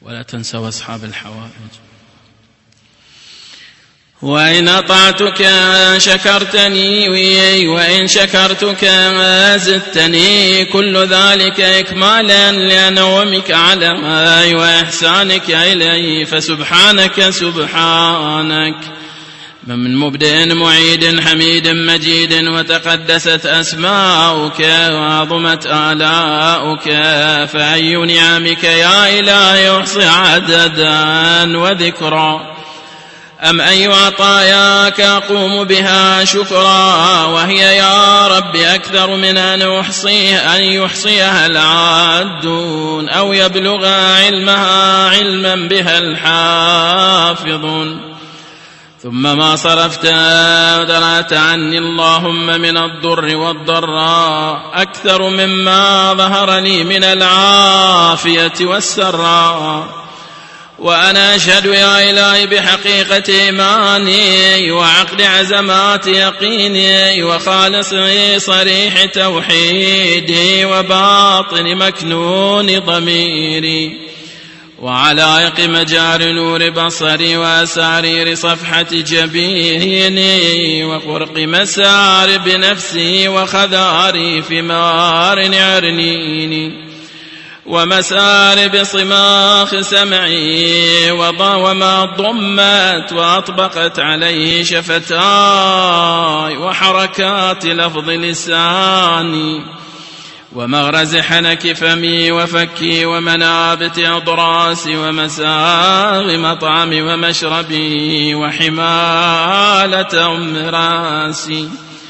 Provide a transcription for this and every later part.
ولا تنسوا أصحاب الحوائج. وإن أطعتك شكرتني وإن شكرتك زدتني، كل ذلك إكمالا لنعمك علي وإحسانك إلي، فسبحانك سبحانك من مبدئ معيد حميد مجيد، وتقدست أسماؤك وعظمت آلاؤك، فأي نعمك يا إلهي يحصي عددا وذكرا، أم أي عطاياك أقوم بها شكرا، وهي يا رب أكثر من أن يحصيها العادون أو يبلغ علمها علما بها الحافظون. ثم ما صرفت ودرأت عني اللهم من الضر والضراء أكثر مما ظهر لي من العافية والسراء، وأنا أشهد يا إلهي بحقيقة إيماني وعقد عزمات يقيني وخالص صريح توحيدي وباطن مكنون ضميري وعلائق مجار نور بصري وأسارير صفحة جبيني وقرق مسارب نفسي وخذاري ثمار عرنيني ومسارب صماخ سمعي وما ضمت وأطبقت عليه شفتاي وحركات لفظ لساني ومغرز حنك فمي وفكي ومنابت أضراسي ومساغ مطعمي ومشربي وحمالة راسي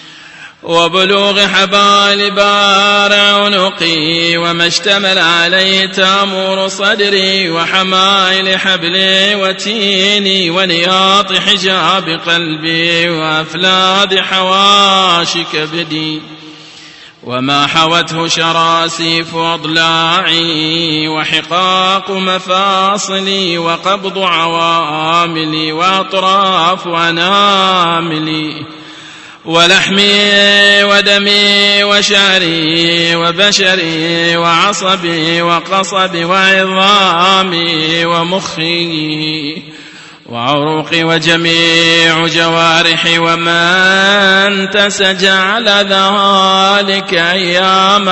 وبلوغ حبال بار عنقي وما اشتمل عليه تامور صدري وحمائل حبلي وتيني ونياط حجاب قلبي وأفلاد حواش كبدي وما حوته شراسيف أضلاعي وحقاق مفاصلي وقبض عواملي وأطراف أناملي ولحمي ودمي وشعري وبشري وعصبي وقصبي وعظامي ومخي وعروقي وجميع جوارحي وما انتسج على ذلك أيام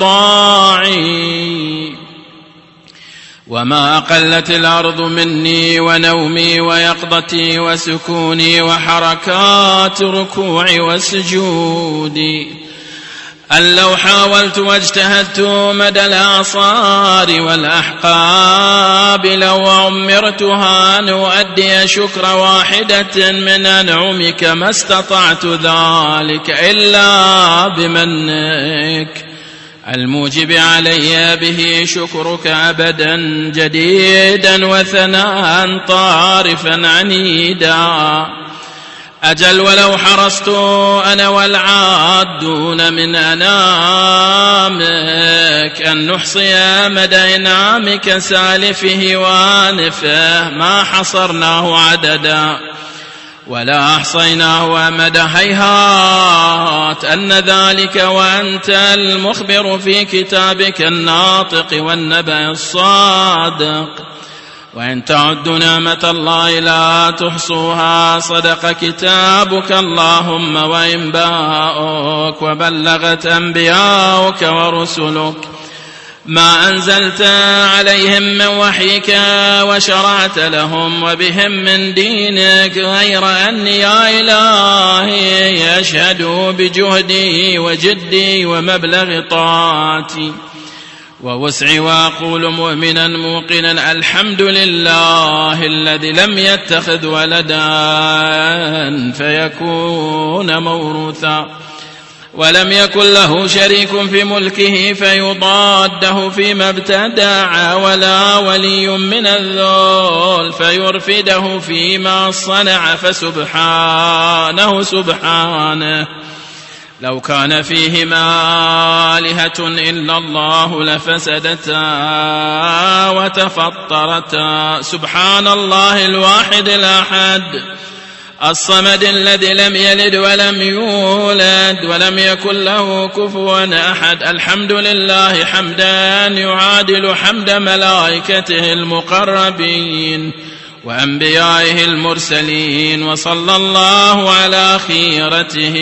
رضاعي وما أقلت الأرض مني ونومي ويقظتي وسكوني وحركات ركوعي وسجودي، أن لو حاولت واجتهدت مدى الآصار والأحقاب لو عمرتها أن أؤدي شكر واحدة من أنعمك ما استطعت ذلك إلا بمنك الموجب علي به شكرك أبدا جديدا وثناء طارفا عنيدا. أجل ولو حرصت أنا والعادون من أنامك أن نحصي مدى إنعامك سالفه وانفه ما حصرناه عددا ولا أحصيناه أمدا، هيهات أن ذلك وأنت المخبر في كتابك الناطق والنبأ الصادق. وإن تعدوا نعمة الله لا تحصوها، صدق كتابك اللهم وإن باءك وبلغت أنبياؤك ورسلك ما أنزلت عليهم من وحيك وشرعت لهم وبهم من دينك، غير أني يا إلهي أشهد بجهدي وجدي ومبلغ طاعتي ووسعي، وأقول مؤمنا موقنا الحمد لله الذي لم يتخذ ولدا فيكون موروثا ولم يكن له شريك في ملكه فيضاده فيما ابتدع، ولا ولي من الذل فيرفده فيما صنع، فسبحانه سبحانه لو كان فيهما آلهة إلا الله لفسدتا وتفطرتا. سبحان الله الواحد الأحد الصمد الذي لم يلد ولم يولد ولم يكن له كفوا أحد. الحمد لله حمدا يعادل حمد ملائكته المقربين وأنبيائه المرسلين. وصلى الله على خيرته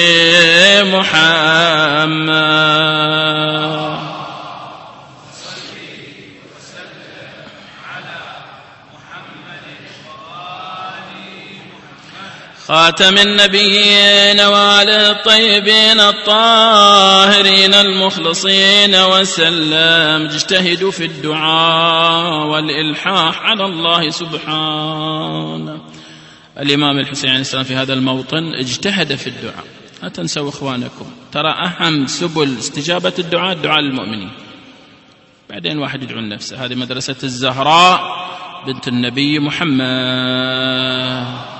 محمد. خاتم النبيين وآله الطيبين الطاهرين المخلصين وسلم. اجتهدوا في الدعاء والإلحاح على الله سبحانه. الإمام الحسين عليه السلام في هذا الموطن اجتهد في الدعاء. لا تنسوا إخوانكم، ترى أهم سبل استجابة الدعاء الدعاء للمؤمنين، بعدين واحد يدعو لنفسه. هذه مدرسة الزهراء بنت النبي محمد.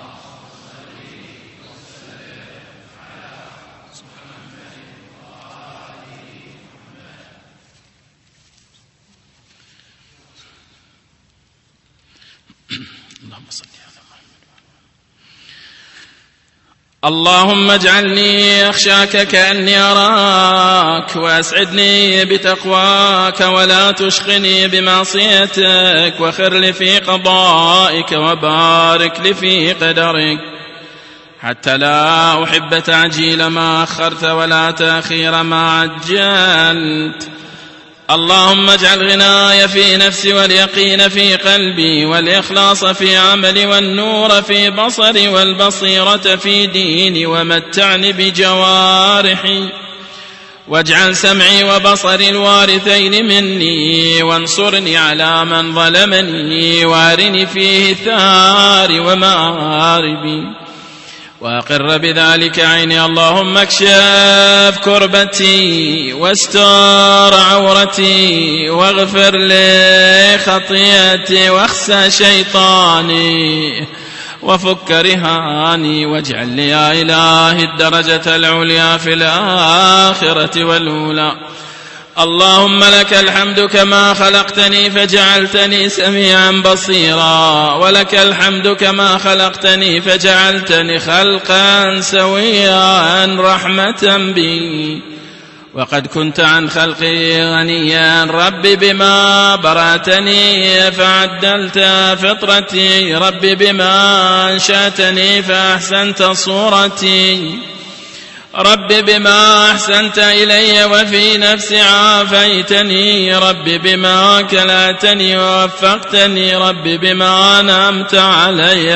اللهم اجعلني أخشاك كأني أراك، وأسعدني بتقواك ولا تشقني بمعصيتك، وخر لي في قضائك وبارك لي في قدرك، حتى لا أحب تعجيل ما أخرت ولا تأخير ما عجلت. اللهم اجعل غناي في نفسي واليقين في قلبي والإخلاص في عملي والنور في بصري والبصيرة في ديني، ومتعني بجوارحي، واجعل سمعي وبصري الوارثين مني، وانصرني على من ظلمني، وارني فيه ثاري ومآربي، وأقر بذلك عيني. اللهم اكشف كربتي واستر عورتي، واغفر لي خطيئتي، واخسى شيطاني، وفك رهاني، واجعل لي يا إلهي الدرجة العليا في الآخرة والأولى. اللهم لك الحمد كما خلقتني فجعلتني سميعا بصيرا، ولك الحمد كما خلقتني فجعلتني خلقا سويا رحمة بي، وقد كنت عن خلقي غنيا. رب بما برأتني فعدلت فطرتي، رب بما أنشأتني فأحسنت صورتي، رب بما أحسنت إلي وفي نفسي عافيتني، رب بما كلاتني ووفقتني، رب بما أنعمت علي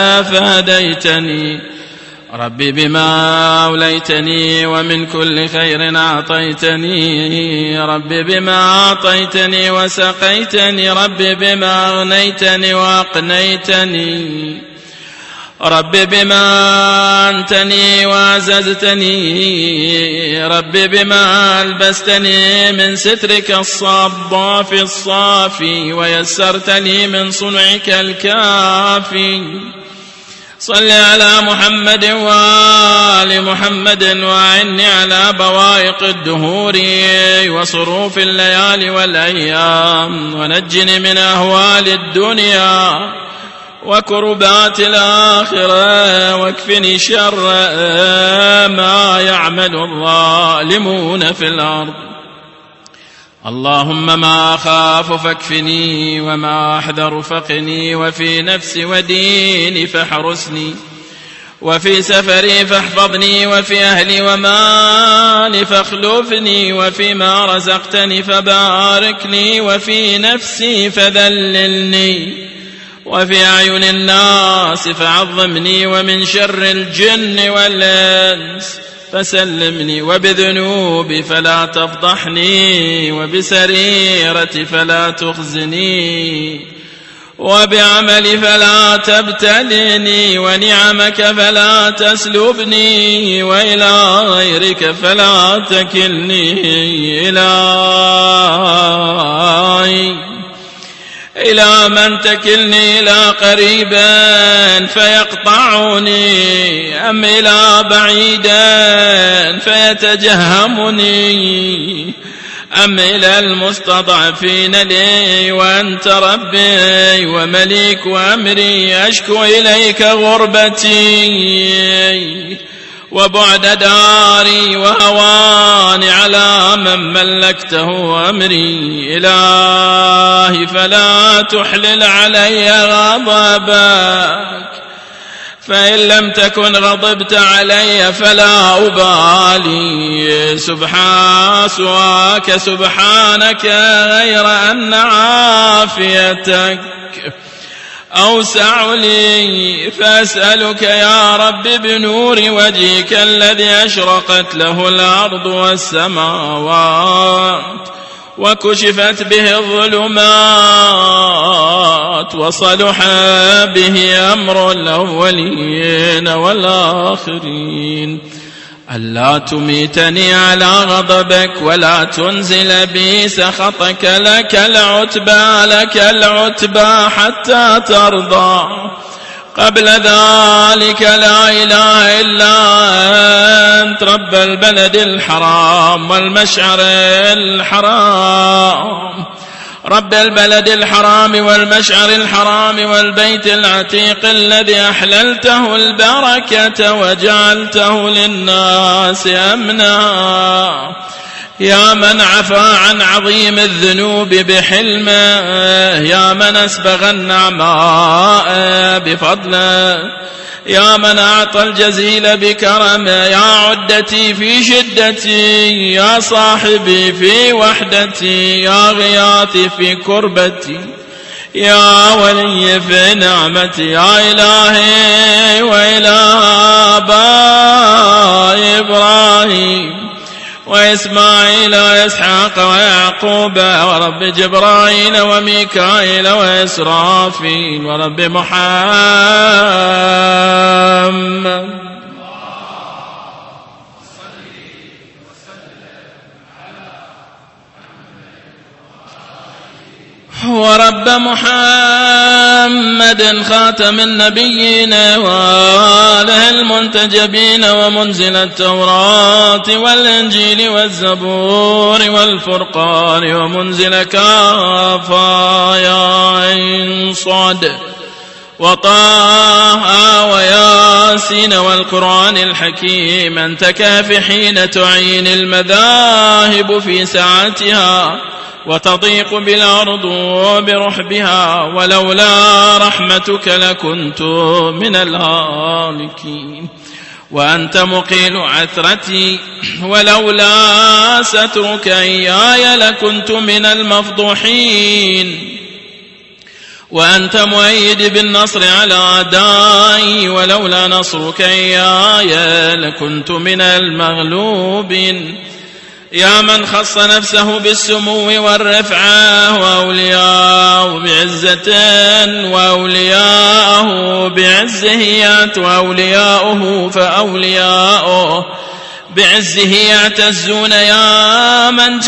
فهديتني، رب بما أوليتني ومن كل خير أعطيتني، رب بما أعطيتني وسقيتني، رب بما أغنيتني وأقنيتني، رب بما أنتني وعززتني، رب بما ألبستني من سترك الصباف الصافي، ويسرت لي من صنعك الكافي. صل على محمد وآل محمد، وأعني على بوائق الدهور وصروف الليالي والأيام، ونجني من أهوال الدنيا وكربات الآخرة، واكفني شر ما يعمل الظالمون في الأرض. اللهم ما أخاف فاكفني، وما أحذر فقني، وفي نفسي وديني فاحرسني، وفي سفري فاحفظني، وفي أهلي ومالي فاخلفني، وفيما رزقتني فبارك لي، وفي نفسي فذللني، وفي أعين الناس فعظمني، ومن شر الجن والإنس فسلمني، وبذنوبي فلا تفضحني، وبسريرتي فلا تخزني، وبعملي فلا تبتلني، ونعمك فلا تسلبني، وإلى غيرك فلا تكلني. إلى من تكلني؟ إلى قريب فيقطعني، أم إلى بعيد فيتجهمني، أم إلى المستضعفين لي وأنت ربي ومليك أمري أشكو إليك غربتي وبعد داري وهواني على من ملكته أمري إلهي فلا تحلل علي غضبك فإن لم تكن غضبت علي فلا أبالي سواك سبحانك غير أن عافيتك أوسع لي فأسألك يا رب بنور وجهك الذي أشرقت له الأرض والسماوات وكشفت به الظلمات وصلح به أمر الأولين والآخرين ألا تميتني على غضبك ولا تنزل بي سخطك لك العتبى حتى ترضى قبل ذلك لا إله إلا أنت رب البلد الحرام والمشعر الحرام رب البلد الحرام والمشعر الحرام والبيت العتيق الذي أحللته البركة وجعلته للناس أمنا يا من عفا عن عظيم الذنوب بحلمه يا من أسبغ النعماء بفضله يا من أعطى الجزيل بكرمه يا عدتي في شدتي يا صاحبي في وحدتي يا غياثي في كربتي يا ولي في نعمتي يا إلهي وإله آبائي إبراهيم وإسماعيل وإسحاق ويعقوب ورب جبرائيل وميكائيل وإسرافيل ورب محمد ورب محمد خاتم النبيين وآله المنتجبين ومنزل التوراة والإنجيل والزبور والفرقان ومنزل كافا يا عين صاد وطه وياسين والقرآن الحكيم أنت كافحين تعين المذاهب في ساعتها وتضيق بالأرض برحبها ولولا رحمتك لكنت من الهالكين وأنت مقيل عثرتي ولولا سترك إياي لكنت من المفضوحين وأنت مؤيد بالنصر على أعدائي ولولا نصرك إياي لكنت من المغلوبين يا من خص نفسه بالسمو والرفعة وأولياءه بعزة وأولياءه بعزه وأولياؤه فأولياؤه بعزه يعتزون يا من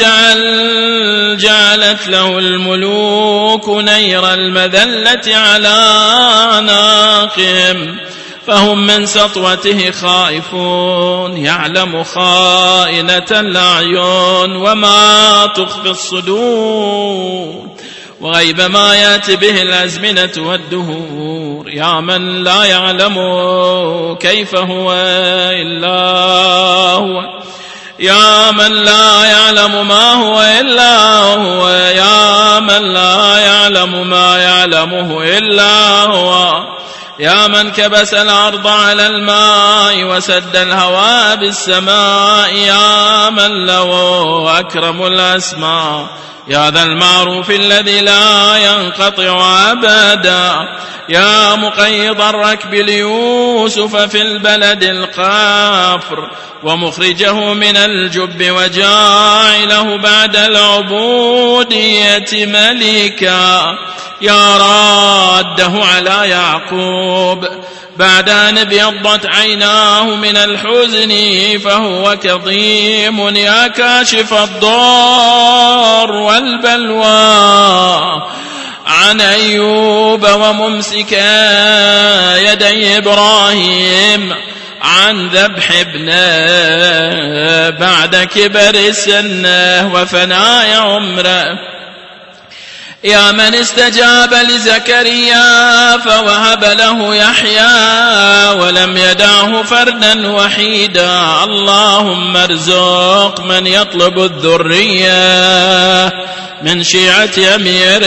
جعلت له الملوك نير المذلة على أعناقهم فهم من سطوته خائفون يعلم خائنة الأعين وما تخفي الصدور وغيب ما يأتي به الأزمنة والدهور يا من لا يعلم كيف هو إلا هو يا من لا يعلم ما هو إلا هو يا من لا يعلم ما يعلمه إلا هو يا من كبس الأرض على الماء وسد الهواء بالسماء يا من له أكرم الأسماء يا ذا المعروف الذي لا ينقطع أبدا يا مقيض الركب ليوسف في البلد القافر ومخرجه من الجب وجاعله بعد العبودية ملكا يا راده على يعقوب بعد أن ابيضت عيناه من الحزن فهو كظيم يا كاشف الضار والبلوى عن أيوب وممسك يدي إبراهيم عن ذبح ابنه بعد كبر سنه وفناء عمره. يا من استجاب لزكريا فوهب له يحيى ولم يدعه فردا وحيدا، اللهم ارزق من يطلب الذرية من شيعة أمير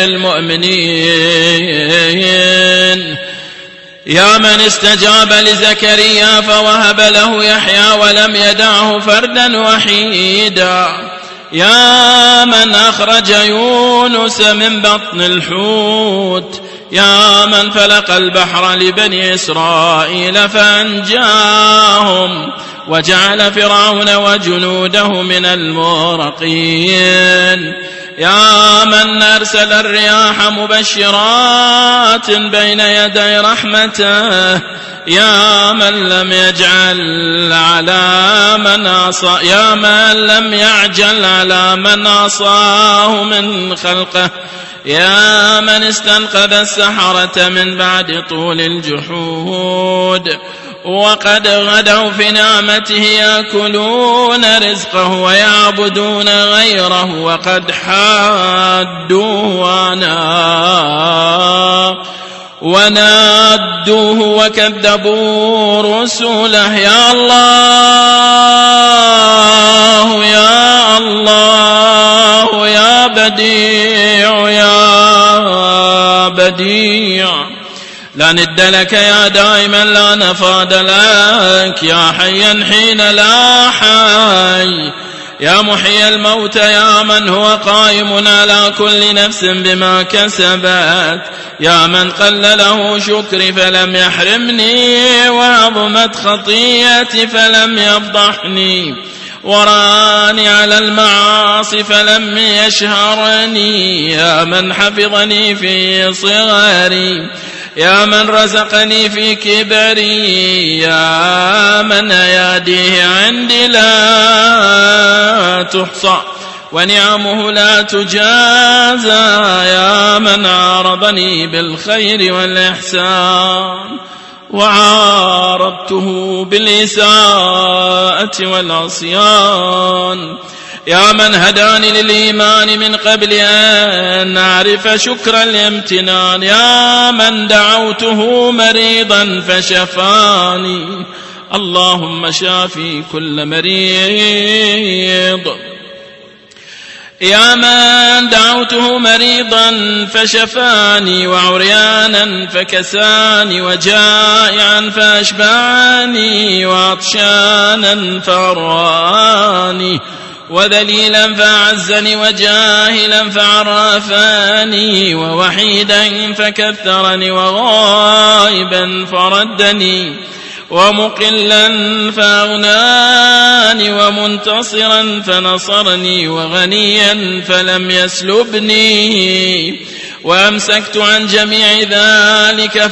المؤمنين. يا من استجاب لزكريا فوهب له يحيى ولم يدعه فردا وحيدا، يا من أخرج يونس من بطن الحوت، يا من فلق البحر لبني إسرائيل فأنجاهم وجعل فرعون وجنوده من المغرقين، يا من أرسل الرياح مبشرات بين يدي رحمته، يا من لم يجعل على من عصى، يا من لم يعجل على من عصاه من خلقه، يا من استنقذ السحرة من بعد طول الجحود وقد غدوا في نعمته يأكلون رزقه ويعبدون غيره وقد حادوه ونادوه وكذبوا رسله. يا الله يا الله يا بديع يا بديع، لا ند لك يا دائما لا نفاد لك، يا حيا حين لا حي، يا محيي الموت، يا من هو قائم على كل نفس بما كسبت، يا من قل له شكري فلم يحرمني وعظمت خطيئتي فلم يفضحني، وراني على المعاصي فلم يشهرني، يا من حفظني في صغري، يا من رزقني في كبري، يا من أياديه عندي لا تحصى ونعمه لا تجازى، يا من عارضني بالخير والإحسان وعارضته بالإساءة والعصيان، يا من هداني للإيمان من قبل أن أعرف شكر الامتنان، يا من دعوته مريضا فشفاني، اللهم شافي كل مريض، يا من دعوته مريضا فشفاني وعريانا فكساني وجائعا فأشبعني وعطشانا فأرواني وذليلا فأعزني وجاهلا فعرفاني ووحيدا فكثرني وغائبا فردني ومقلا فأغناني ومنتصرا فنصرني وغنيا فلم يسلبني وأمسكت عن جميع ذلك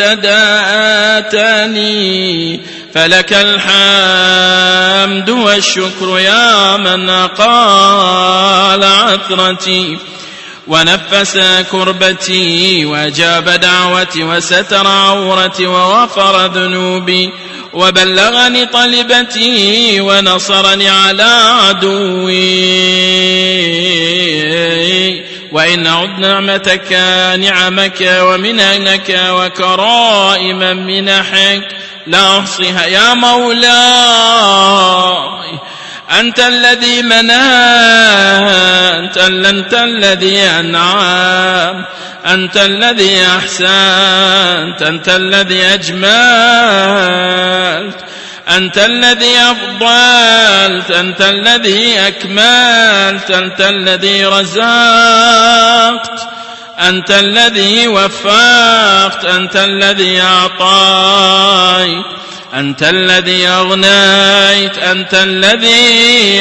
فابتدأتني، فلك الحمد والشكر يا من أقال عثرتي ونفس كربتي وأجاب دعوتي وستر عورتي وغفر ذنوبي وبلغني طلبتي ونصرني على عدوي، وإن عد نعمتك نعمك ومننك وكرائم منحك لا أحصيها، يا مولاي أنت الذي مننت، أنت الذي أنعمت، أنت الذي أحسنت، أنت الذي أجملت، أنت الذي أفضلت، أنت الذي أكملت، أنت الذي رزقت، أنت الذي وفقت، أنت الذي أعطيت، أنت الذي أغنيت، أنت الذي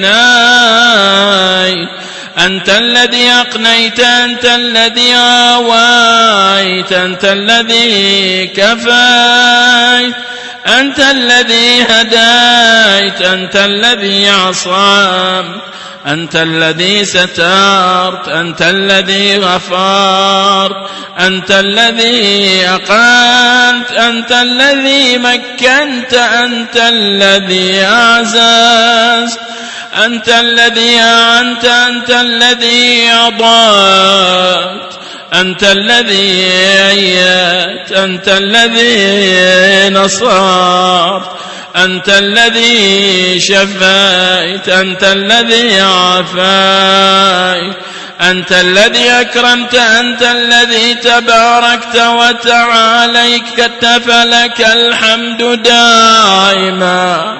أفنيت، أنت الذي أقنيت، أنت الذي آويت، أنت الذي كفيت، أنت الذي هديت، أنت الذي عصمت، أنت الذي سترت، أنت الذي غفرت، أنت الذي أقمت، أنت الذي مكنت، أنت الذي أعززت، أنت الذي أعنت، أنت الذي أضلت، أنت الذي أيدت، أنت الذي نصرت، أنت الذي شفيت، أنت الذي عافيت، أنت الذي أكرمت، أنت الذي تباركت وتعاليت، فلك الحمد دائما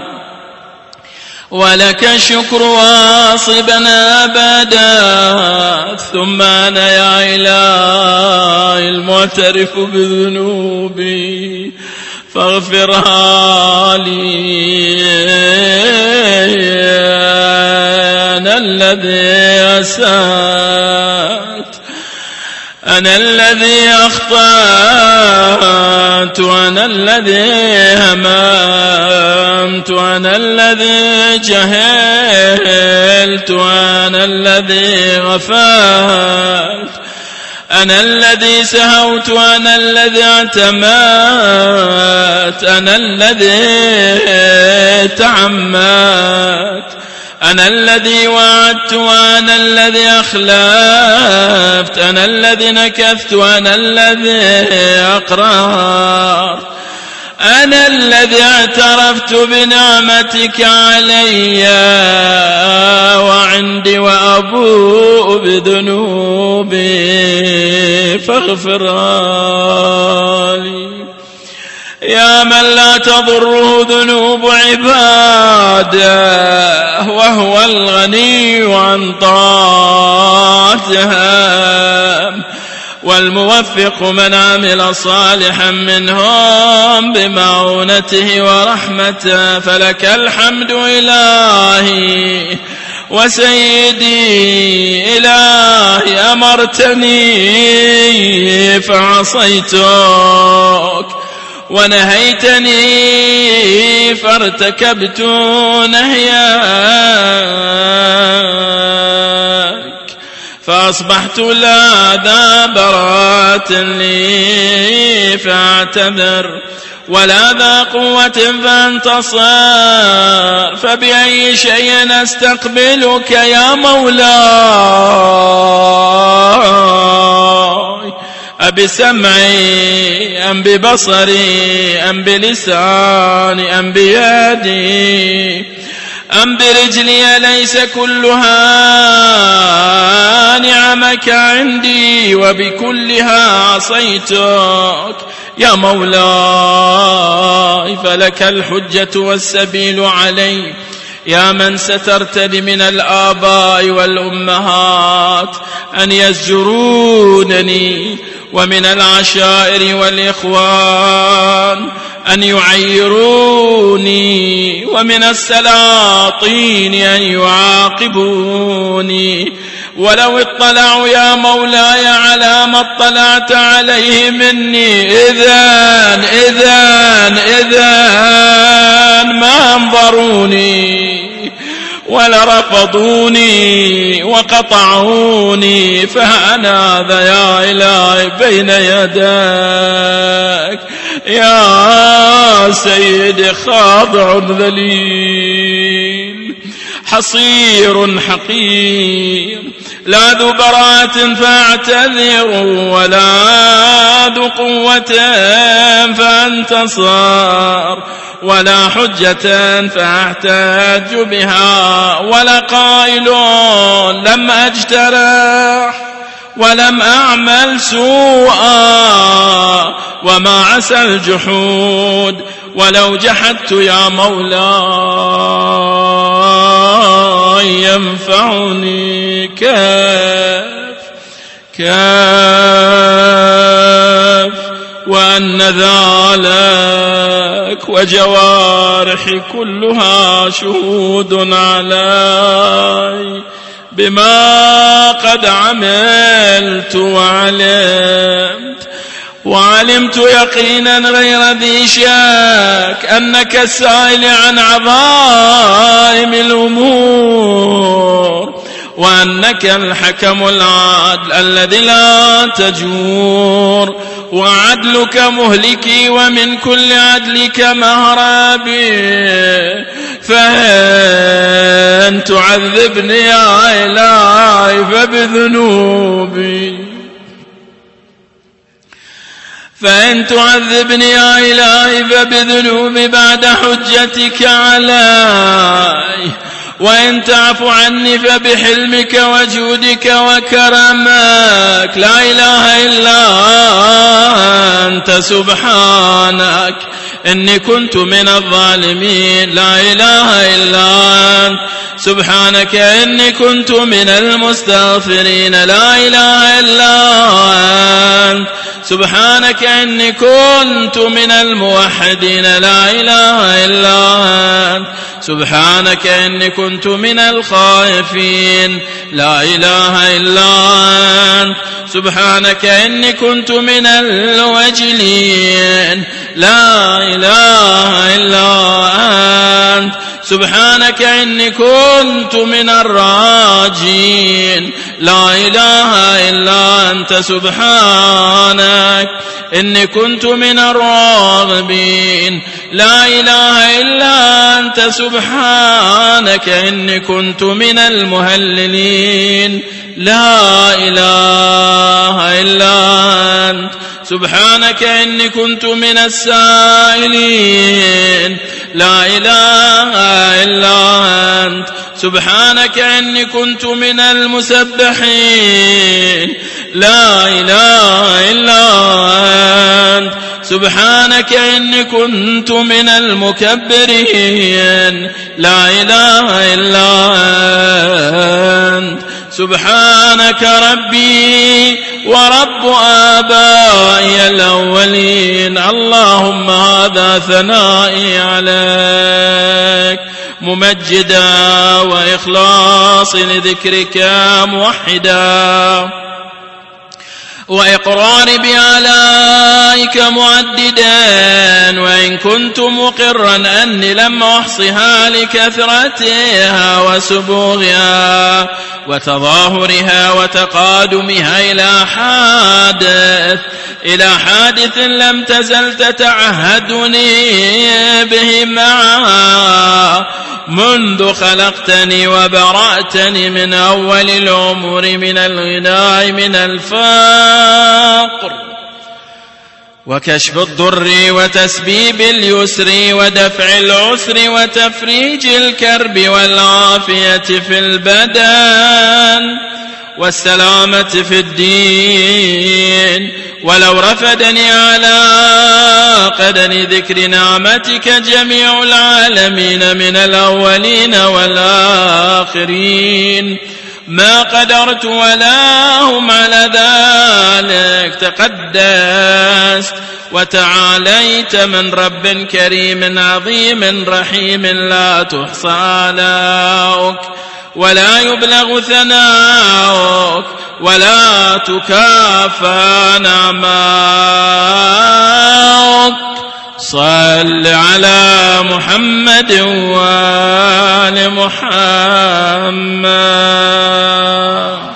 ولك الشكر واصبا أبدا. ثم أنا يا إلهي المعترف بذنوبي فاغفرها لي. أنا الذي أسأت، أنا الذي أخطأت، أنا الذي هممت، أنا الذي جهلت، أنا الذي غفلت، أنا الذي سهوت، أنا الذي اعتمدت، أنا الذي تعمدت، أنا الذي وعدت، وأنا الذي أخلفت، أنا الذي نكثت، وأنا الذي أقررت، أنا الذي اعترفت بنعمتك علي وعندي وأبوء بذنوبي فاغفرها لي. يا من لا تضره ذنوب عباده وهو الغني عن طاعتهم، والموفق من عمل صالحا منهم بمعونته ورحمته. فلك الحمد إلهي وسيدي إلهي، أمرتني فعصيتك، ونهيتني فارتكبت نهيك، فأصبحت لا ذا براءة لي فاعتذر، ولا ذا قوة فانتصر. فبأي شيء أستقبلك يا مولاي؟ أبسمعي أم ببصري أم بلساني أم بيدي أم برجلي؟ ليس كلها نعمك عندي وبكلها عصيتك يا مولاي. فلك الحجة والسبيل علي، يا من سترتني من الآباء والأمهات أن يزجرونني، ومن العشائر والإخوان أن يعيروني، ومن السلاطين أن يعاقبوني. ولو اطلعوا يا مولاي على ما اطلعت عليه مني إذن ما انظروني ولرفضوني وقطعوني. فأنا ذا يا إلهي بين يديك يا سيدي خاضع ذليل، حصير حقير، لا ذو براءة فاعتذر، ولا ذو قوة فانتصر، ولا حجة فاحتاج بها، ولا قائل لم أجترح ولم أعمل سوءا، وما عسى الجحود ولو جحدت يا مولاي ينفعني. كيف وأن ذلك وجوارحي كلها شهود علي بما قد عملت وعلمت يقينا غير ذي شك أنك السائل عن عظائم الأمور وأنك الحكم العادل الذي لا تجور، وعدلك مهلكي ومن كل عدلك مهربي، فإن تعذبني يا إلهي فبذنوبي، فإن تعذبني يا إلهي فبذنوبي بعد حجتك علي، وإن تعفو عني فبحلمك وجودك وكرمك. لا إله إلا أنت سبحانك إني كنت من الظالمين. لا إله إلا أنت سبحانك إني كنت من المستغفرين. لا إله إلا أنت سبحانك إني كنت من الموحدين. لا إله إلا أنت سبحانك إني كنت من الخائفين. لا إله إلا أنت سبحانك إني كنت من الوجلين. لا إله إلا أنت سبحانك إني كنت من الراجين. لا إله إلا أنت سبحانك إني كنت من الراغبين. لا إله إلا أنت سبحانك إني كنت من المهللين. لا إله إلا أنت سبحانك إني كنت من السائلين. لا إله إلا أنت سبحانك إني كنت من المسبحين. لا إله إلا أنت سبحانك إني كنت من المكبرين. لا إله إلا أنت سبحانك ربي ورب آبائي الأولين. اللهم هذا ثنائي عليك ممجدا وإخلاص لذكرك موحدا، وإقرار بآلائك معددا، وإن كنت مقرا أني لم أحصها لكثرتها وسبوغها وتظاهرها وتقادمها إلى حادث لم تزل تتعهدني به معها منذ خلقتني وبرأتني من أول الأمور، من الغناء من الفقر وكشف الضر وتسبيب اليسر ودفع العسر وتفريج الكرب والعافية في البدن والسلامة في الدين. ولو رفدني على قدر ذكر نعمتك جميع العالمين من الأولين والآخرين ما قدرت ولا هم على ذلك. تقدست وتعاليت من رب كريم عظيم رحيم لا تحصى آلاؤك ولا يبلغ ثناؤك ولا تكافى نعماؤك. صل على محمد وآل محمد.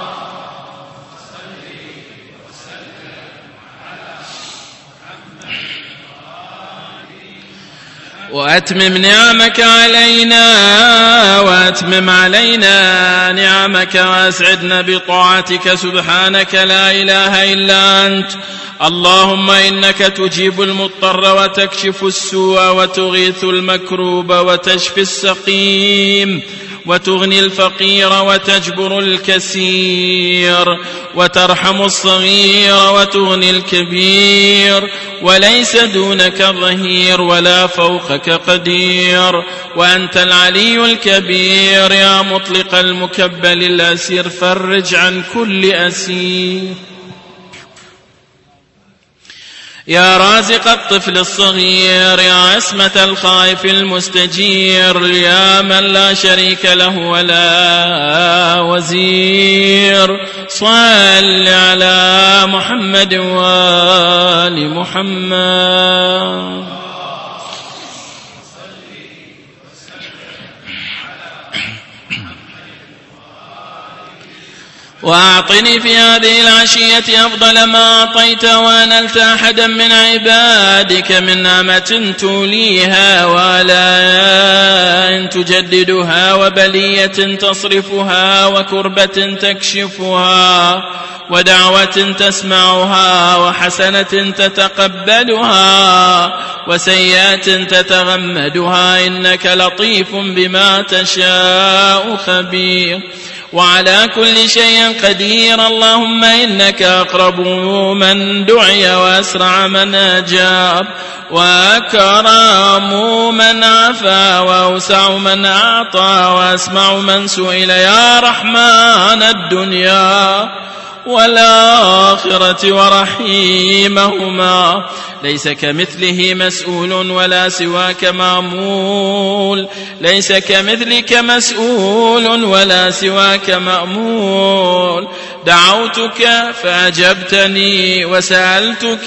وأتمم نعمك علينا وأتمم علينا نعمك وأسعدنا بطاعتك. سبحانك لا إله إلا أنت. اللهم إنك تجيب المضطر وتكشف السوء وتغيث المكروب وتشفي السقيم وتغني الفقير وتجبر الكسير وترحم الصغير وتغني الكبير، وليس دونك ظهير ولا فوقك قدير، وأنت العلي الكبير. يا مطلق المكبل الأسير فرج عن كل أسير. يا رازق الطفل الصغير، يا عصمة الخائف المستجير، يا من لا شريك له ولا وزير، صل على محمد وآل محمد. وأعطني في هذه العشية أفضل ما أعطيت وأنلت أحدا من عبادك من نعمة توليها وآلاء تجددها وبلية تصرفها وكربة تكشفها ودعوة تسمعها وحسنة تتقبلها وسيئات تتغمدها إنك لطيف بما تشاء خبير وعلى كل شيء قدير. اللهم إنك أقرب من دعي وأسرع من أجاب وأكرم من عفا وأوسع من أعطى وأسمع من سئل يا رحمن الدنيا والآخرة ورحيمهما. ليس كمثله مسؤول ولا سواك مأمول، ليس كمثلك مسؤول ولا سواك مأمول. دعوتك فأجبتني وسألتك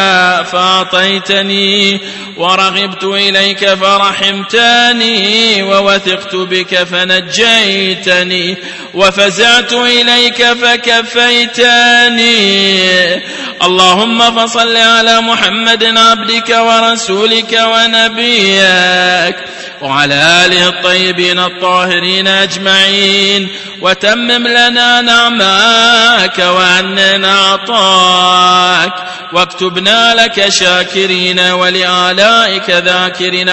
فأعطيتني ورغبت إليك فرحمتني ووثقت بك فنجيتني وفزعت إليك فكفيتني. اللهم فصل على محمد عبدك ورسولك ونبيك وعلى آله الطيبين الطاهرين أجمعين وتمم لنا نعماك وعننا عطاك واكتبنا لك شاكرين ولآلائك ذاكرين.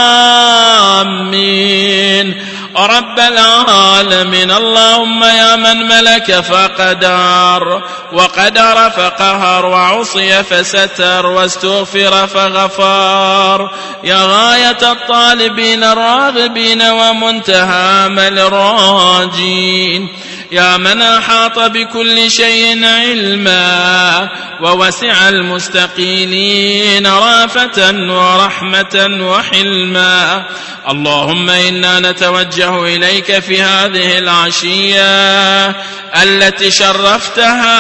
آمين رب العالمين. اللهم يا من ملك فقدر وقدر فقهر وعصي فستر واستغفر فغفر، يا غاية الطالبين الراغبين ومنتهى أمل الراجين، يا من أحاط بكل شيء علما ووسع المستقيلين رافة ورحمة وحلما. اللهم إنا نتوجه إليك في هذه العشية التي شرفتها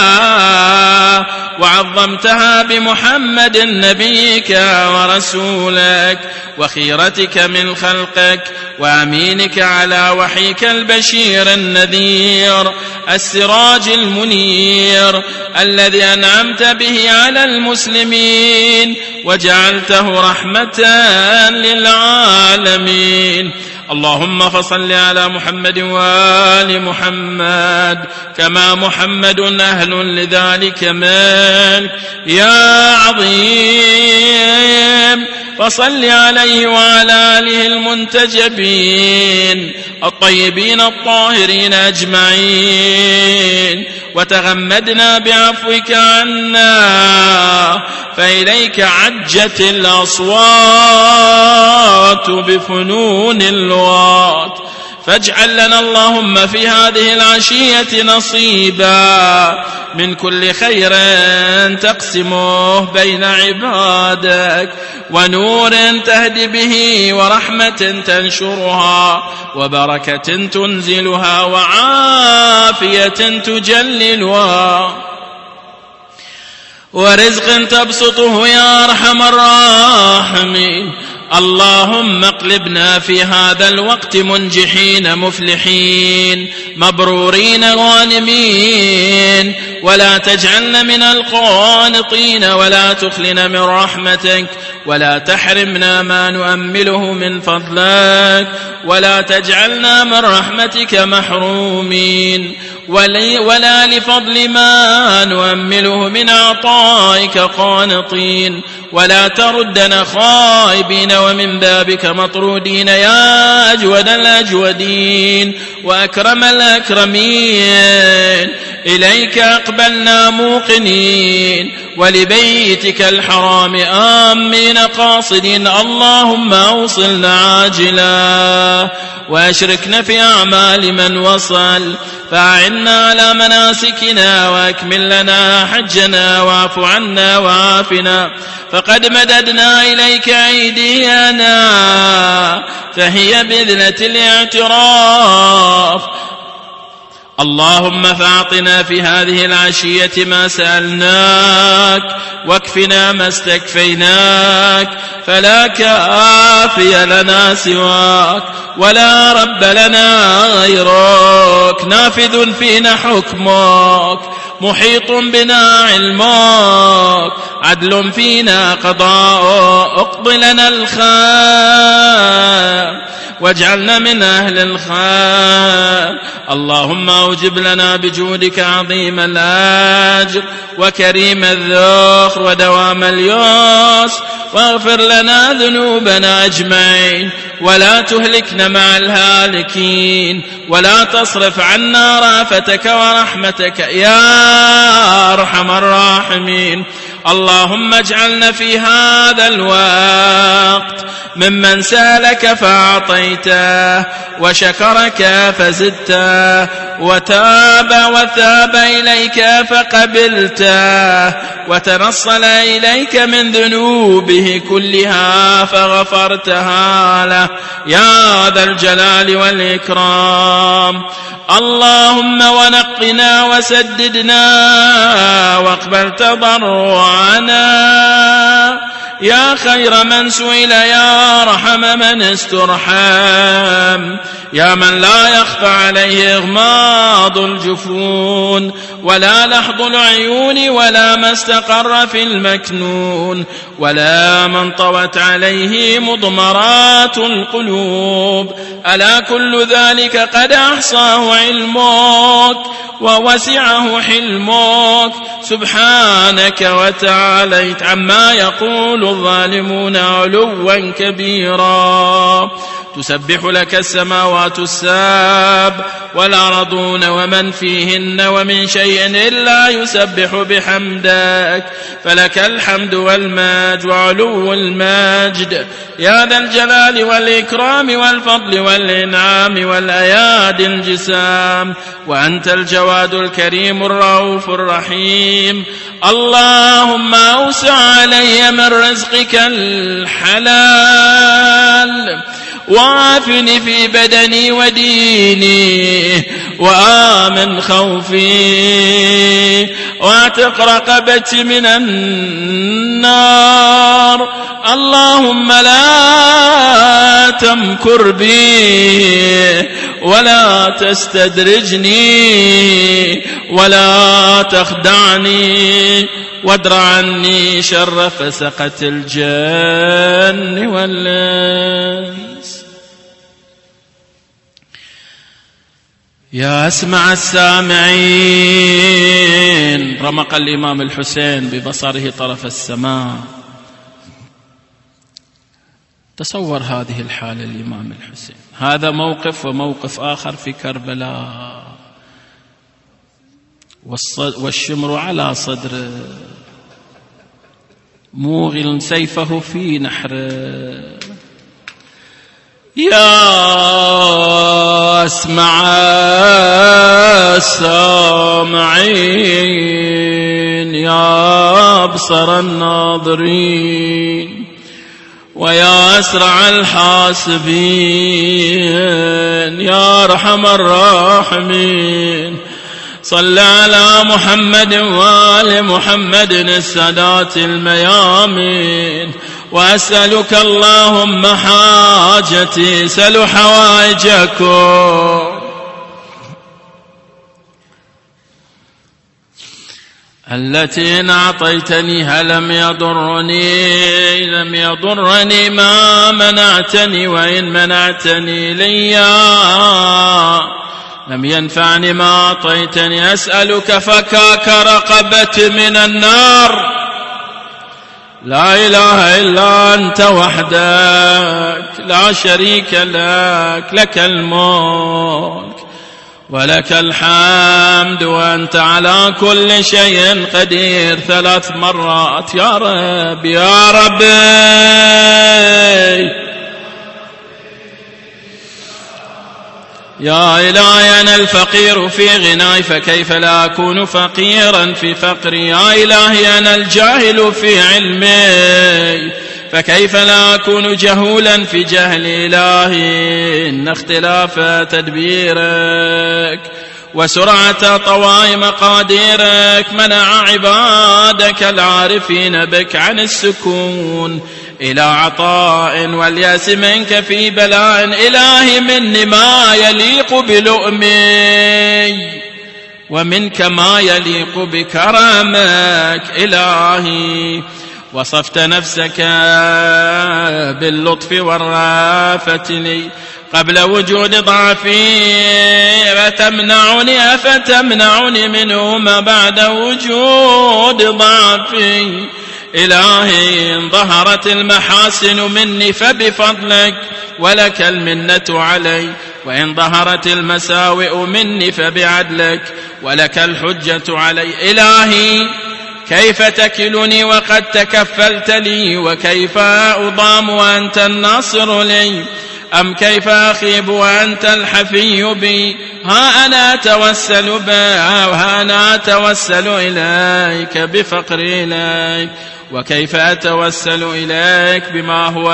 وعظمتها بمحمد نبيك ورسولك وخيرتك من خلقك وأمينك على وحيك البشير النذير السراج المنير الذي أنعمت به على المسلمين وجعلته رحمة للعالمين. اللهم فصل على محمد وآل محمد كما محمد أهل لذلك منك يا عظيم. فصل عليه وعلى آله المنتجبين الطيبين الطاهرين أجمعين وتغمدنا بعفوك عنا، فإليك عجت الأصوات بفنون اللغات. فاجعل لنا اللهم في هذه العشية نصيبا من كل خير تقسمه بين عبادك ونور تهدي به ورحمة تنشرها وبركة تنزلها وعافية تجللها ورزق تبسطه يا أرحم الراحمين. اللهم اقلبنا في هذا الوقت منجحين مفلحين مبرورين غانمين، ولا تجعلنا من القانطين ولا تخلنا من رحمتك ولا تحرمنا ما نؤمله من فضلك ولا تجعلنا من رحمتك محرومين ولا لفضل ما نؤمله من عطائك قانطين، ولا تردنا خائبين ومن بابك مطرودين يا أجود الأجودين وأكرم الأكرمين. إليك أقبلنا موقنين ولبيتك الحرام آمين قاصدين. اللهم أوصلنا عاجلا وأشركنا في أعمال من وصل، فأعنا على مناسكنا وأكمل لنا حجنا واعف عنا وعافنا، فقد مددنا إليك أيدينا فهي بذلة الاعتراف. اللهم فاعطنا في هذه العشية ما سألناك واكفنا ما استكفيناك، فلا كافي لنا سواك ولا رب لنا غيرك، نافذ فينا حكمك، محيط بنا علمك، عدل فينا قضاء، اقض لنا الخير واجعلنا من أهل الخير. اللهم أوجب لنا بجودك عظيم الأجر وكريم الذخر ودوام اليسر، واغفر لنا ذنوبنا أجمعين، ولا تهلكنا مع الهالكين، ولا تصرف عنا رأفتك ورحمتك يا أرحم الراحمين. اللهم اجعلنا في هذا الوقت ممن سألك فأعطيته، وشكرك فزدته، وتاب وثاب إليك فقبلته، وتنصل إليك من ذنوبه كلها فغفرتها له يا ذا الجلال والإكرام. اللهم ونقنا وسددنا واقبل تضرعنا يا خير من سئل يا رحم من استرحم، يا من لا يخفى عليه إغماض الجفون ولا لحظ العيون ولا ما استقر في المكنون، ولا من طوت عليه مضمرات القلوب. ألا كل ذلك قد أحصاه علمك ووسعه حلمك، سبحانك وتعاليت عما يقول الظالمون علوا كبيرا. تسبح لك السماوات السبع والأرضون ومن فيهن، ومن شيء إلا يسبح بحمدك، فلك الحمد والمجد وعلو المجد يا ذا الجلال والإكرام والفضل والإنعام والأيادي الجسام، وأنت الجواد الكريم الرؤوف الرحيم. اللهم أوسع علي من رزقك الحلال، وعافني في بدني وديني، وآمن خوفي، واعتق رقبتي من النار. اللهم لا تمكر بي ولا تستدرجني ولا تخدعني، وادر عني شر فسقة الجن والإنس. يا أسمع السامعين. رمق الإمام الحسين ببصره طرف السماء. تصور هذه الحالة الإمام الحسين، هذا موقف وموقف آخر في كربلاء، والشمر على صدره موغل سيفه في نحره. يا أسمع السامعين، يا أبصر الناظرين، ويا أسرع الحاسبين، يا أرحم الراحمين، صل على محمد وآل محمد السادات الميامين. وأسألك اللهم حاجتي، سل حوائجكم التي إن أعطيتنيها لم يضرني ما منعتني، وإن منعتني ليا لم ينفعني ما أعطيتني. أسألك فكاك رقبة من النار، لا إله إلا أنت وحدك لا شريك لك، لك الملك ولك الحمد، وأنت على كل شيء قدير 3 مرات. يا رب يا ربي يا إلهي، أنا الفقير في غناي، فكيف لا أكون فقيرا في فقري؟ يا إلهي أنا الجاهل في علمي، فكيف لا أكون جهولا في جهل؟ إلهي إن اختلاف تدبيرك وسرعة طوى مقاديرك منع عبادك العارفين بك عن السكون إلى عطاء والياس منك في بلاء. إلهي مني ما يليق بلؤمي ومنك ما يليق بكرمك. إلهي وصفت نفسك باللطف والرافة لي قبل وجود ضعفي فتمنعني منه ما بعد وجود ضعفي. إلهي إن ظهرت المحاسن مني فبفضلك ولك المنة علي، وإن ظهرت المساوئ مني فبعدلك ولك الحجة علي. إلهي كيف تكلني وقد تكفلت لي، وكيف أضام وأنت الناصر لي، أم كيف أخيب وأنت الحفي بي. ها أنا أتوسل إليك بفقري إليك، وكيف أتوسل إليك بما هو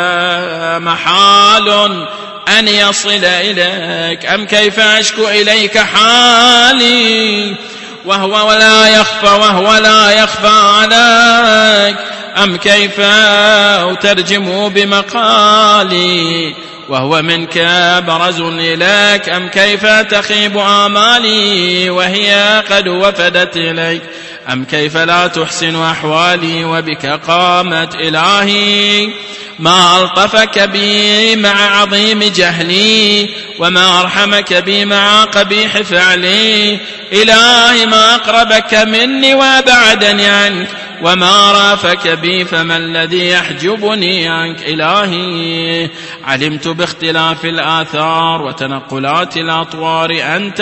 محال أن يصل إليك، أم كيف أشكو إليك حالي وهو لا يخفى عليك، أم كيف أترجم بمقالي وهو منك برز إليك، أم كيف تخيب آمالي وهي قد وفدت إليك، أم كيف لا تحسن أحوالي وبك قامت. إلهي ما ألطفك بي مع عظيم جهلي، وما أرحمك بي مع قبيح فعلي. إلهي ما أقربك مني وأبعدني عنك، وما رافك بي فما الذي يحجبني عنك. إلهي علمت باختلاف الآثار وتنقلات الأطوار أنت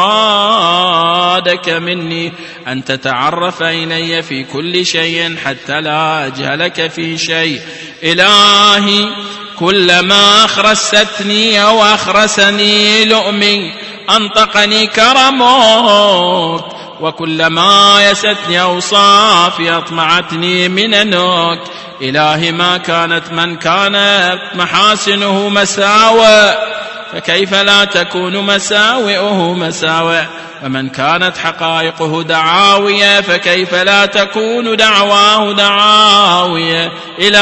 مرادك مني، أن تتعرف إلي في كل شيء حتى لا أجهلك في شيء. إلهي كلما أخرستني أو أخرسني لؤمي أنطقني كرمك، وكلما يستني أوصافي أطمعتني منك. إلهي ما كانت من كانت محاسنه مساوئ فكيف لا تكون مساوئه مساوئ، ومن كانت حقائقه دعاوية فكيف لا تكون دعواه دعاوية.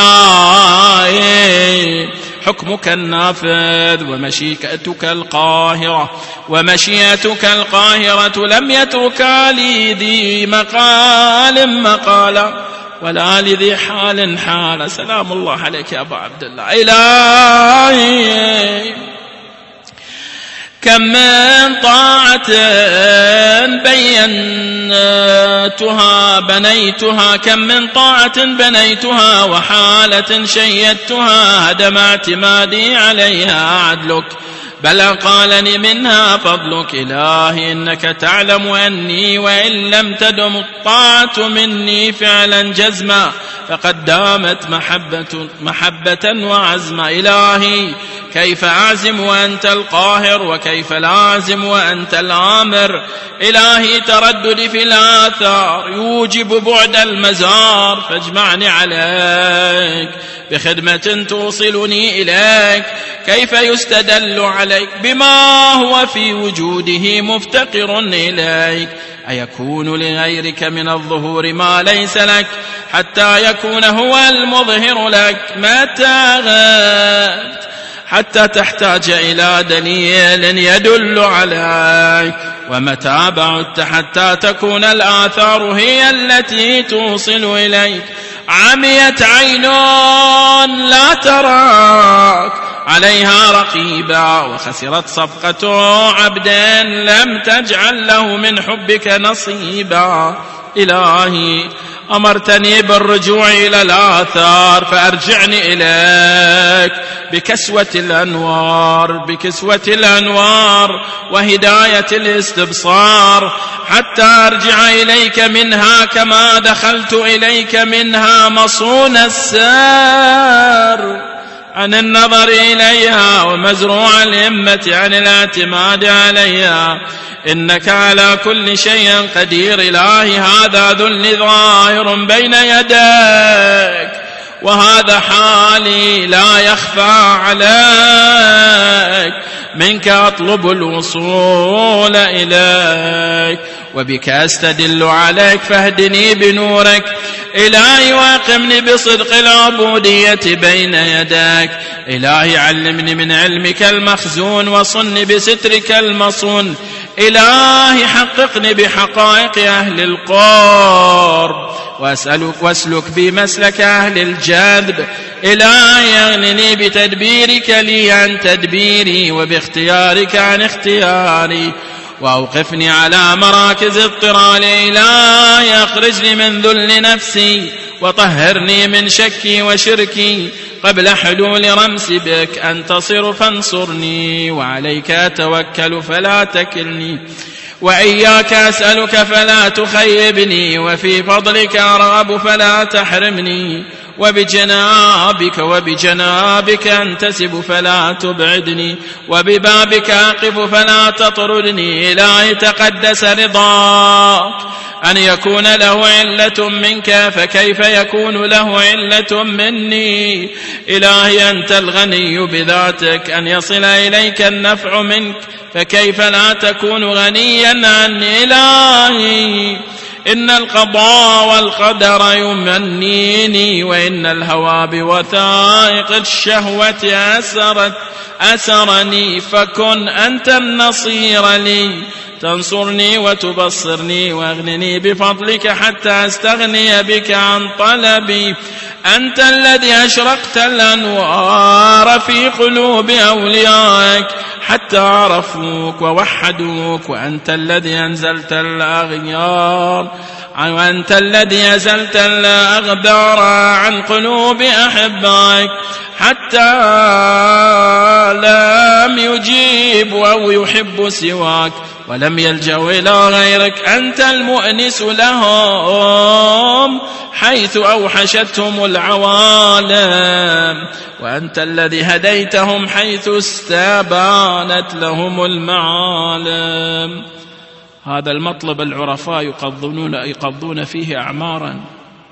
إلهي حكمك النافذ ومشيئتك القاهرة لم يترك لي ذي مقال مقالا ولا لذي حال حال. سلام الله عليك يا أبا عبد الله. إلهي كم من طاعة بنيتها كم من طاعة بنيتها وحالة شيدتها هدم اعتمادي عليها عدلك، بل قالني منها فضلك. إلهي إنك تعلم أني وإن لم تدم الطاعة مني فعلا جزما فقد دامت محبة وعزما. إلهي كيف أعزم وأنت القاهر، وكيف لا أعزم وأنت الآمر. إلهي ترددي في الآثار يوجب بعد المزار، فاجمعني عليك بخدمة توصلني إليك. كيف يستدل عليك بما هو في وجوده مفتقر إليك؟ أيكون لغيرك من الظهور ما ليس لك حتى يكون هو المظهر لك؟ متى غبت حتى تحتاج إلى دليل يدل عليك، ومتى بعدت حتى تكون الآثار هي التي توصل إليك؟ عميت عين لا تراك عليها رقيبا، وخسرت صفقة عبد لم تجعل له من حبك نصيبا. إلهي أمرتني بالرجوع إلى الآثار فأرجعني إليك بكسوة الأنوار وهداية الاستبصار، حتى أرجع إليك منها كما دخلت إليك منها مصون السار عن النظر إليها، ومزروع الهمة عن الاعتماد عليها. إنك على كل شيء قدير. إلهي هذا ذل ظاهر بين يديك، وهذا حالي لا يخفى عليك. منك أطلب الوصول إليك، وبك أستدل عليك فاهدني بنورك. إلهي واقمني بصدق العبودية بين يديك. إلهي علمني من علمك المخزون وصني بسترك المصون. إلهي حققني بحقائق أهل القرب واسلك بي مسلك أهل الجذب. إلهي أغنني بتدبيرك لي عن تدبيري وباختيارك عن اختياري، وأوقفني على مراكز الطرال. إلهي أخرجني من ذل نفسي وطهرني من شكي وشركي قبل حلول رمسي بك أنتصر فانصرني، وعليك أتوكل فلا تكلني، وإياك أسألك فلا تخيبني، وفي فضلك أرغب فلا تحرمني، وبجنابك أنتسب فلا تبعدني، وببابك أقف فلا تطردني. إلهي تقدس رضاك أن يكون له علة منك، فكيف يكون له علة مني؟ إلهي أنت الغني بذاتك، أن يصل إليك النفع منك، فكيف لا تكون غنيا عني؟ إلهي إن القضاء والقدر يمنيني، وإن الهوى بوثائق الشهوة أسرني، فكن أنت النصير لي، تنصرني وتبصرني، واغنني بفضلك حتى أستغني بك عن طلبي. أنت الذي أشرقت الأنوار في قلوب أوليائك حتى عرفوك ووحدوك، وأنت الذي أنزلت الأغيار وأنت الذي أزلت الأغبار عن قلوب أحبائك حتى لم يجيب أو يحب سواك ولم يلجأ إلى غيرك. أنت المؤنس لهم حيث أوحشتهم العوالم، وأنت الذي هديتهم حيث استبانت لهم المعالم. هذا المطلب العرفاء يقضون فيه أعمارا.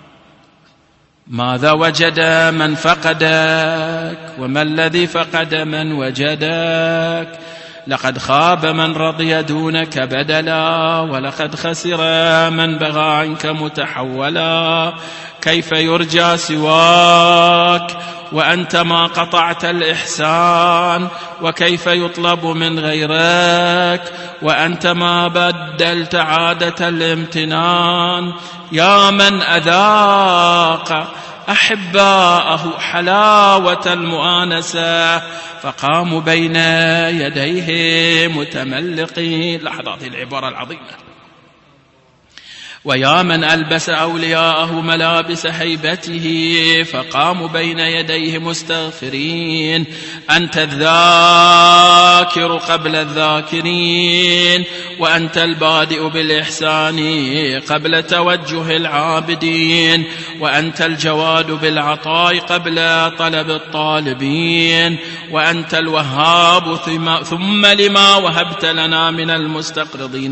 ماذا وجد من فقدك؟ وما الذي فقد من وجدك؟ لقد خاب من رضي دونك بدلا، ولقد خسر من بغى عنك متحولا. كيف يرجى سواك وأنت ما قطعت الإحسان؟ وكيف يطلب من غيرك وأنت ما بدلت عادة الامتنان؟ يا من أذاق أحباءه حلاوة المؤانسة فقاموا بين يديه متملقين. لحظات العبارة العظيمة. ويا من ألبس أولياءه ملابس هيبته فقاموا بين يديه مستغفرين. أنت الذاكر قبل الذاكرين، وأنت البادئ بالإحسان قبل توجه العابدين، وأنت الجواد بالعطاء قبل طلب الطالبين، وأنت الوهاب ثم لما وهبت لنا من المستقرضين.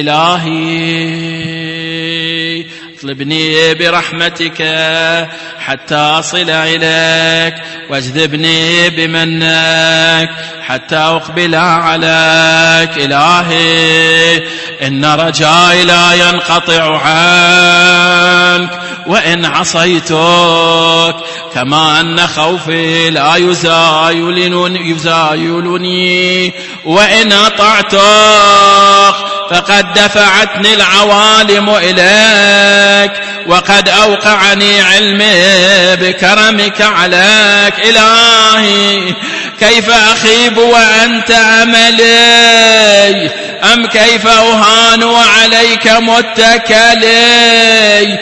إلهي اطلبني برحمتك حتى أصل إليك، واجذبني بمنك حتى أقبل عليك. إلهي إن رجائي لا ينقطع عنك وإن عصيتك، كما أن خوفي لا يزايلني وإن أطعتك، فقد دفعتني العوالم إليك، وقد أوقعني علمي بكرمك عليك. إلهي كيف أخيب وأنت أملي؟ أم كيف أهان وعليك متكلي؟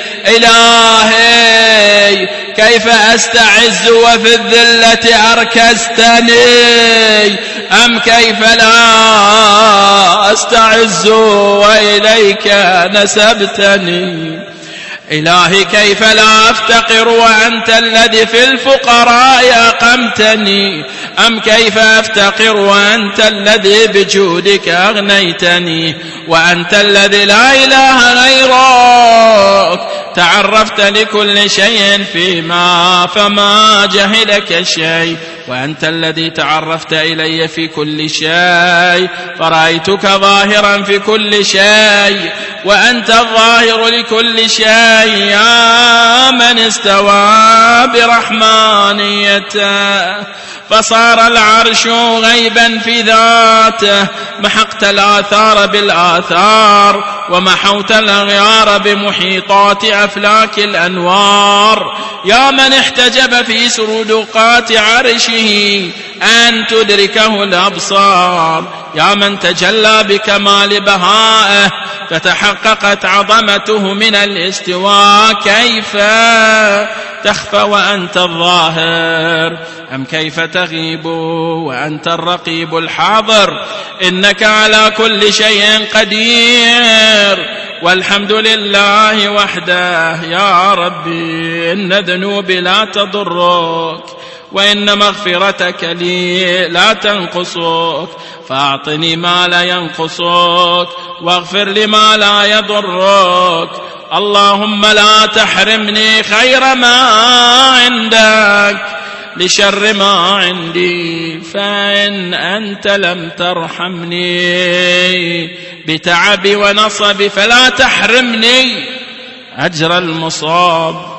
إلهي كيف أستعز وفي الذلة أركستني؟ أم كيف لا أستعز وإليك نسبتني؟ إلهي كيف لا أفتقر وأنت الذي في الفقراء أقمتني؟ أم كيف أفتقر وأنت الذي بجودك أغنيتني؟ وأنت الذي لا إله غيرك تعرفت لكل شيء فما جهلك شيء، وأنت الذي تعرفت إلي في كل شيء فرأيتك ظاهرا في كل شيء وأنت الظاهر لكل شيء يا من استوى برحمانيته فصار العرش غيبا في ذاته محقت الآثار بالآثار ومحوت الأغيار بمحيطات أفلاك الأنوار يا من احتجب في سردقات عرشه أن تدركه الأبصار يا من تجلى بكمال بهائه فتحققت عظمته من الاستواء كيف تخفى وأنت الظاهر أم كيف تغيب وأنت الرقيب الحاضر إنك على كل شيء قدير والحمد لله وحده يا ربي إن ذنوبي لا تضرك وإن مغفرتك لي لا تنقصك فأعطني ما لا ينقصك واغفر لي ما لا يضرك اللهم لا تحرمني خير ما عندك لشر ما عندي فإن أنت لم ترحمني بتعبي ونصبي فلا تحرمني أجر المصاب